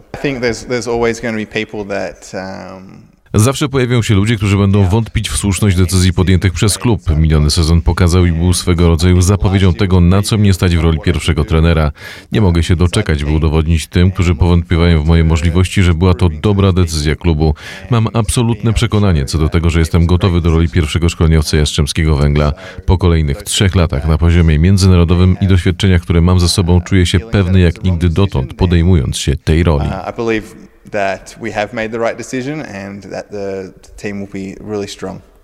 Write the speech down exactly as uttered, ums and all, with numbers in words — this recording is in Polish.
I think there's there's always going to be people that um Zawsze pojawią się ludzie, którzy będą wątpić w słuszność decyzji podjętych przez klub. Miniony sezon pokazał i był swego rodzaju zapowiedzią tego, na co mnie stać w roli pierwszego trenera. Nie mogę się doczekać, by udowodnić tym, którzy powątpiewają w moje możliwości, że była to dobra decyzja klubu. Mam absolutne przekonanie co do tego, że jestem gotowy do roli pierwszego szkoleniowca Jastrzębskiego Węgla. Po kolejnych trzech latach na poziomie międzynarodowym i doświadczeniach, które mam ze sobą, czuję się pewny jak nigdy dotąd, podejmując się tej roli. that we have made the right decision and that the team will be really strong.